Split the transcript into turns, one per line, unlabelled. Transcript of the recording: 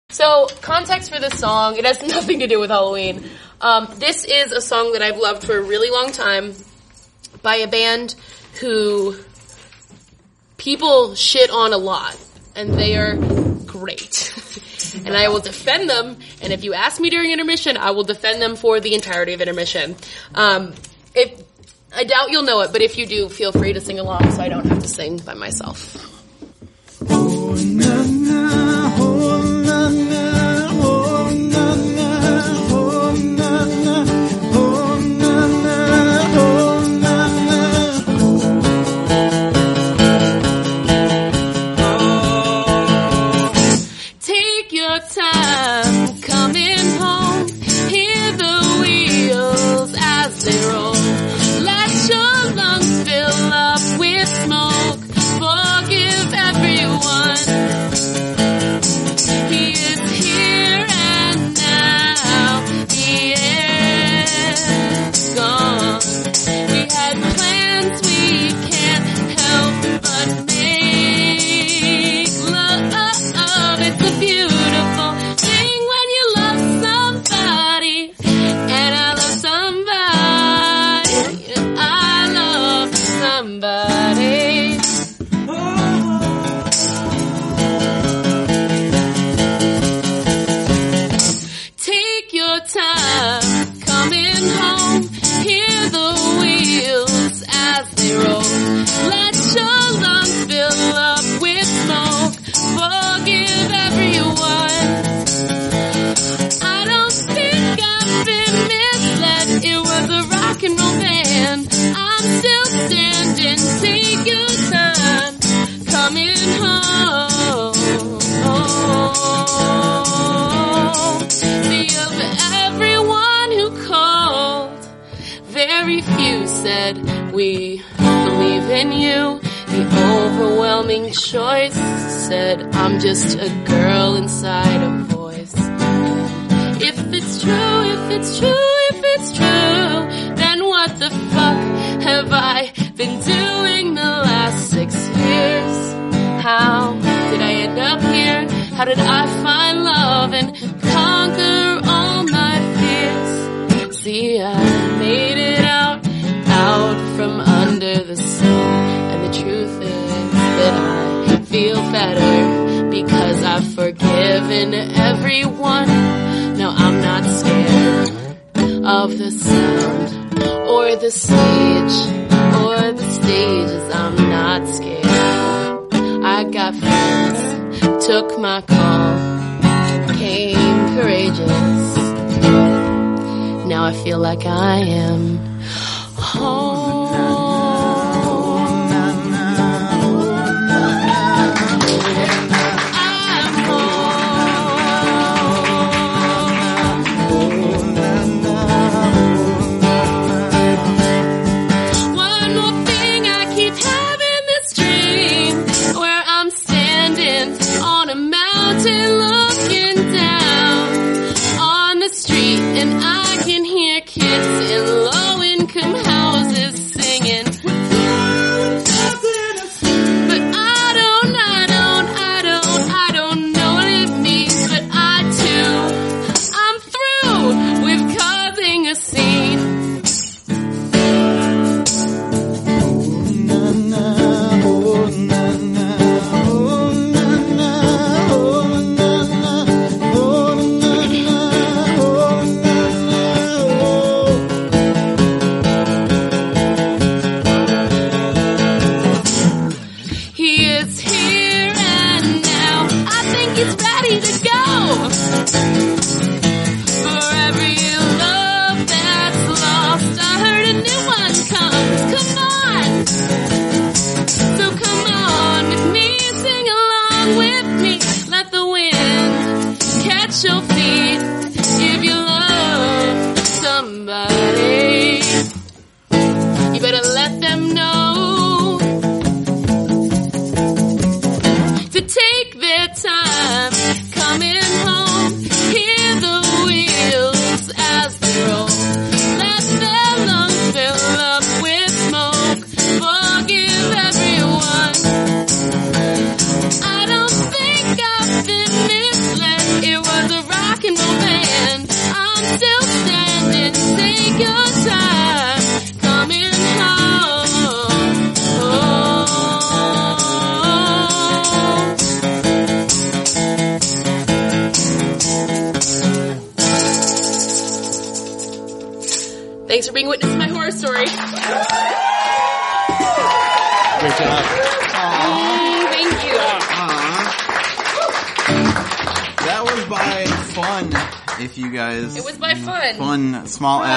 So, context for this song, it has nothing to do with Halloween. This is a song that I've loved for a really long time by a band who people shit on a lot, and they are great. And I will defend them, and if you ask me during intermission, I will defend them for the entirety of intermission. I doubt you'll know it, but if you do, feel free to sing along so I don't have to sing by myself.
Oh, na, na, oh, na, na, oh, na, na, oh, na, na, oh, na, na, oh, na, na.
Take your time coming home, hear the wheels as they roll. Let your lungs fill up with smoke, forgive everyone. He is here and now, the air's gone. We had plans we can't help but make love. It's a beautiful thing when you love somebody, and I love somebody, and I love somebody. Take your time coming home, hear the wheels as they roll. Let your lungs fill up with smoke, forgive everyone. I don't think I've been misled, it was a rock and roll band. I'm still standing, take your time coming home. Think of everyone who called. Very few said, we believe in you. The overwhelming choice said, I'm just a girl inside a voice. And if it's true, if it's true, if it's true, then what the fuck have I been doing the last 6 years? How did I end up here? How did I find love and conquer all my fears? See, I made it out from under the sun. And the truth is that I feel better because I've forgiven everyone. No, I'm not scared of the sound or the stage or the stages. I'm not scared. I got friends, took my call, came courageous. Now I feel like I am home. Take their time coming home. Thanks for being witness to my horror story.
Good job.
Thank you.
That was by Fun. If you guys...
It was by Fun.
Fun, small